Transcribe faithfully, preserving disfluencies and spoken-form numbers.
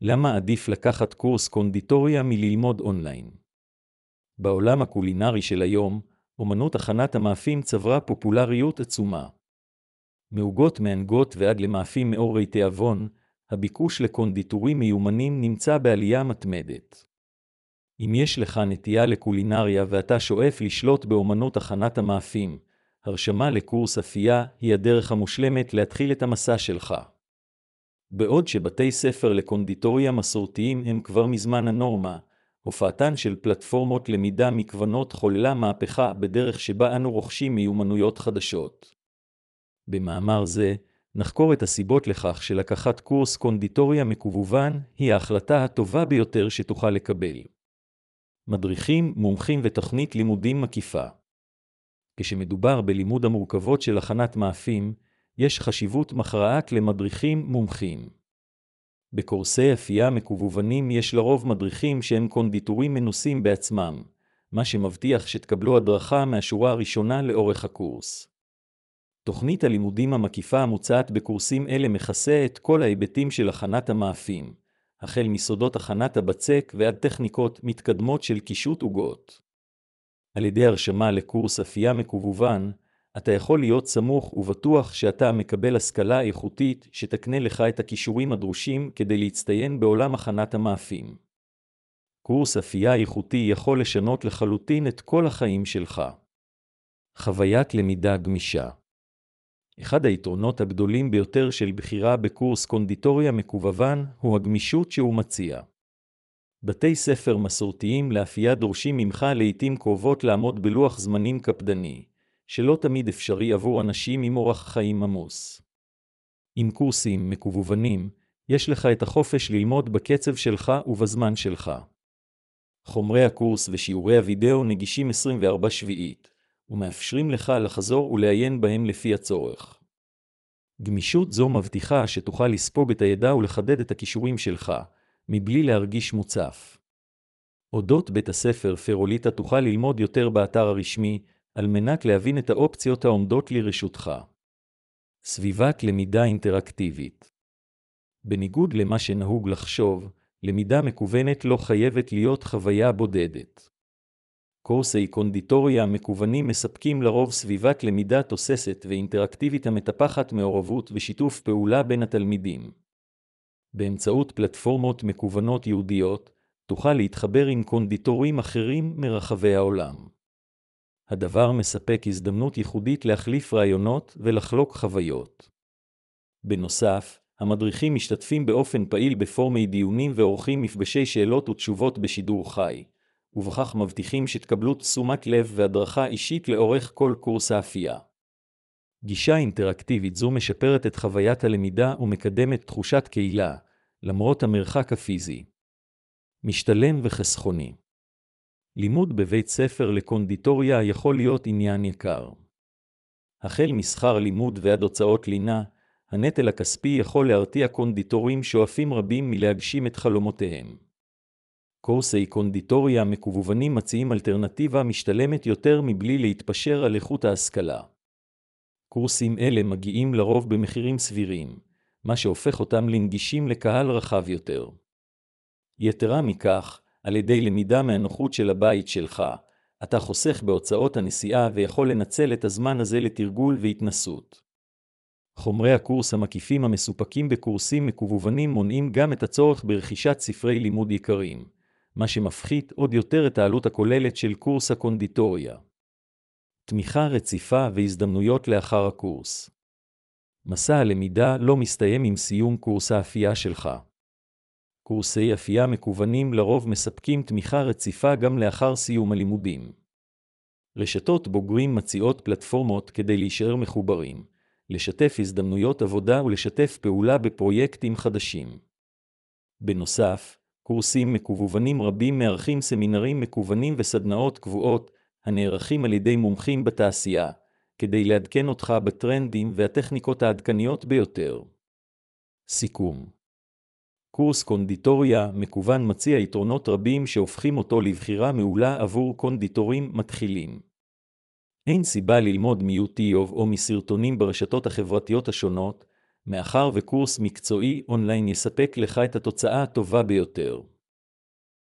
למה עדיף לקחת קורס קונדיטוריה מללמוד אונליין? בעולם הקולינרי של היום, אומנות הכנת המאפים צברה פופולריות עצומה. מעוגות מענגות ועד למאפים מאורי תיאבון, הביקוש לקונדיטורים מיומנים נמצא בעלייה מתמדת. אם יש לך נטייה לקולינריה ואתה שואף לשלוט באומנות הכנת המאפים, הרשמה לקורס אפייה היא הדרך המושלמת להתחיל את המסע שלך. בעוד שבתי ספר לקונדיטוריה מסורתיים הם כבר מזמן הנורמה, הופעתן של פלטפורמות למידה מכוונות חוללה מהפכה בדרך שבה אנו רוכשים מיומנויות חדשות. במאמר זה, נחקור את הסיבות לכך שלקחת קורס קונדיטוריה מקוון היא ההחלטה הטובה ביותר שתוכל לקבל. מדריכים, מומחים ותוכנית לימודים מקיפה. כשמדובר בלימוד המורכבות של הכנת מאפים, יש חשיבות מכרעת למדריכים מומחים. בקורסי אפייה מקוונים יש לרוב מדריכים שהם קונדיטורים מנוסים בעצמם, מה שמבטיח שתקבלו הדרכה מהשורה הראשונה לאורך הקורס. תוכנית הלימודים המקיפה המוצעת בקורסים אלה מכסה את כל ההיבטים של הכנת המאפים, החל מסודות הכנת הבצק ועד טכניקות מתקדמות של קישוט עוגות. על ידי הרשמה לקורס אפייה מקוון, אתה יכול להיות סמוך ובטוח שאתה מקבל השכלה איכותית שתקנה לך את הכישורים הדרושים כדי להצטיין בעולם הכנת המאפים. קורס אפייה איכותי יכול לשנות לחלוטין את כל החיים שלך. חוויית למידה גמישה. אחד היתרונות הגדולים ביותר של בחירה בקורס קונדיטוריה מקוון הוא הגמישות שהוא מציע. בתי ספר מסורתיים לאפייה דורשים ממך לעתים קרובות לעמוד בלוח זמנים קפדני, שלא תמיד אפשרי עבור אנשים עם אורח חיים עמוס. עם קורסים מקוונים, יש לך את החופש ללמוד בקצב שלך ובזמן שלך. חומרי הקורס ושיעורי הוידאו נגישים עשרים וארבע שבעית, ומאפשרים לך לחזור ולעיין בהם לפי הצורך. גמישות זו מבטיחה שתוכל לספוג את הידע ולחדד את הכישורים שלך, מבלי להרגיש מוצף. אודות בית הספר פרוליטה תוכל ללמוד יותר באתר הרשמי, על מנת להבין את האופציות העומדות לרשותך. סביבת למידה אינטראקטיבית. בניגוד למה שנהוג לחשוב, למידה מקוונת לא חייבת להיות חוויה בודדת. קורסי קונדיטוריה מקוונים מספקים לרוב סביבת למידה תוססת ואינטראקטיבית המטפחת מעורבות ושיתוף פעולה בין התלמידים. באמצעות פלטפורמות מקוונות ייעודיות, תוכל להתחבר עם קונדיטורים אחרים מרחבי העולם. הדבר מספק הזדמנות ייחודית להחליף רעיונות ולחלוק חוויות. בנוסף, המדריכים משתתפים באופן פעיל בפורמי דיונים ועורכים מפגשי שאלות ותשובות בשידור חי, ובכך מבטיחים שתקבלו תשומת לב והדרכה אישית לאורך כל קורס האפייה. גישה אינטראקטיבית זו משפרת את חוויית הלמידה ומקדמת תחושת קהילה, למרות המרחק הפיזי. משתלם וחסכוני. לימוד בבית ספר לקונדיטוריה יכול להיות עניין יקר. החל משכר לימוד ועד הוצאות לינה, הנטל הכספי יכול להרתיע קונדיטורים שואפים רבים מלהגשים את חלומותיהם. קורסי קונדיטוריה מקוונים מציעים אלטרנטיבה משתלמת יותר מבלי להתפשר על איכות ההשכלה. קורסים אלה מגיעים לרוב במחירים סבירים, מה שהופך אותם לנגישים לקהל רחב יותר. יתרה מכך, על ידי למידה מהנוחות של הבית שלך, אתה חוסך בהוצאות הנסיעה ויכול לנצל את הזמן הזה לתרגול והתנסות. חומרי הקורס המקיפים המסופקים בקורסים מקוונים מונעים גם את הצורך ברכישת ספרי לימוד יקרים, מה שמפחית עוד יותר את העלות הכוללת של קורס הקונדיטוריה. תמיכה רציפה והזדמנויות לאחר הקורס. מסע הלמידה לא מסתיים עם סיום קורס האפייה שלך. קורסי אפייה מקוונים לרוב מספקים תמיכה רציפה גם לאחר סיום הלימודים. רשתות בוגרים מציעות פלטפורמות כדי להישאר מחוברים, לשתף הזדמנויות עבודה ולשתף פעולה בפרויקטים חדשים. בנוסף, קורסים מקוונים רבים מארחים סמינרים מקוונים וסדנאות קבועות, הנערכים על ידי מומחים בתעשייה, כדי לעדכן אותך בטרנדים והטכניקות העדכניות ביותר. סיכום. קורס קונדיטוריה מקוון מציע יתרונות רבים שהופכים אותו לבחירה מעולה עבור קונדיטורים מתחילים. אין סיבה ללמוד מיוטיוב או מסרטונים ברשתות החברתיות השונות, מאחר וקורס מקצועי אונליין יספק לך את התוצאה הטובה ביותר.